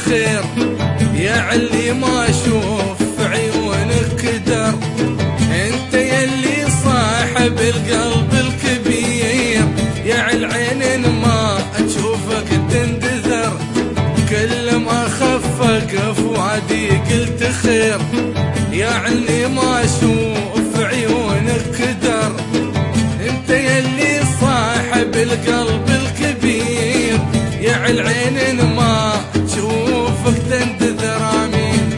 خير، يا علي ما اشوف في عيونك كدر، انت يلي صاحب القلب الكبير، يا العين ما اشوفك تندثر، كل ما خفق فؤادي قلت خير، يا علي ما اشوف في عيونك كدر، انت يلي صاحب القلب الكبير، يا العين ما تشوفك تندثر. آمين.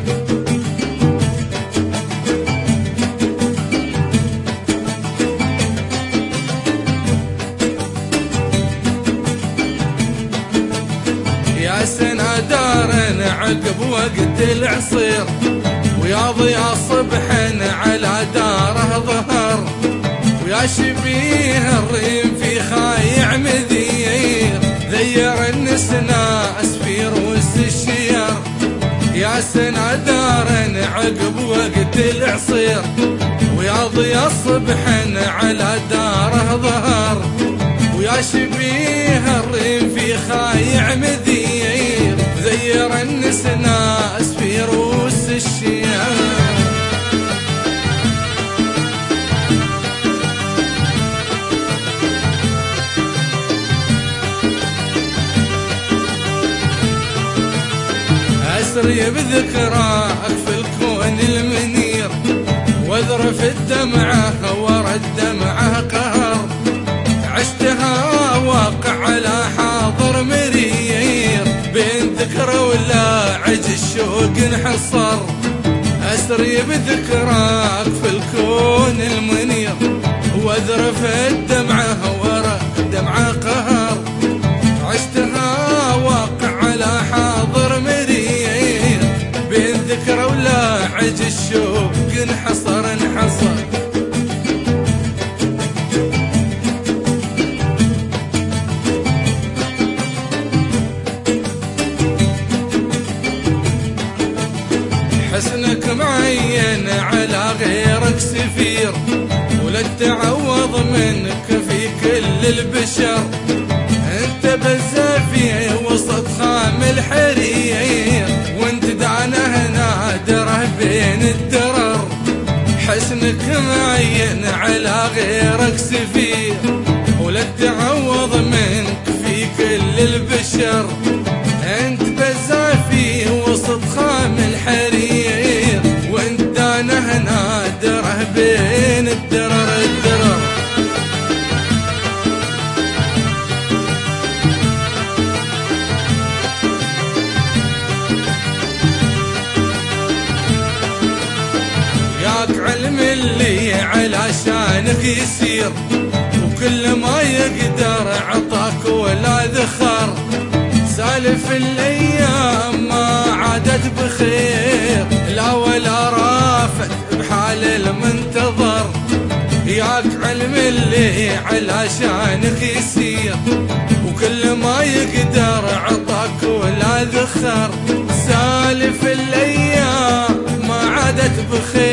يا سنة دارن عقب وقت العصير، ويا ضياء صبح على داره ظهر، ويا شبيه الريم في خايع مذير، ذير النسنا اسفير والسشير، يا سنة دارن عقب وقت العصير، ويا ضياء صبح على داره ظهر، ويا شبيه الريم في خايع مذير، ذير النسنا اسفير والسشير. أسري بذكراك في الكون المنير، واذرف الدمعة ورا الدمعة قهر، عشتها واقع على حاضر مرير، بين ذكرى ولاعج الشوق انحصر، أسري بذكراك في الكون المنير، واذرف الدمعة ورا الدمعة قهر، عشتها واقع على حاضر مرير، بين ذكرى ولاعج الشوق انحصر. حسنك معين على غيرك سفير، ولا تعوض منك في كل البشر، انت بزافي وسط خام الحرير، وانت دعنه نادره بين الدرر، حسنك معين على غيرك سفير، ولا تعوض منك في كل البشر، انت بزافي وسط خام الحرير، وانت دعنه نادره بين الدرر. علم اللي علشانك يسير، وكل ما يقدر عطاك ولا ذخر، سالف الايام ما عادت بخير، لا ولا رافت بحال المنتظر، ياك علم اللي علشانك يسير، وكل ما يقدر عطاك ولا ذخر، سالف الايام ما عادت بخير،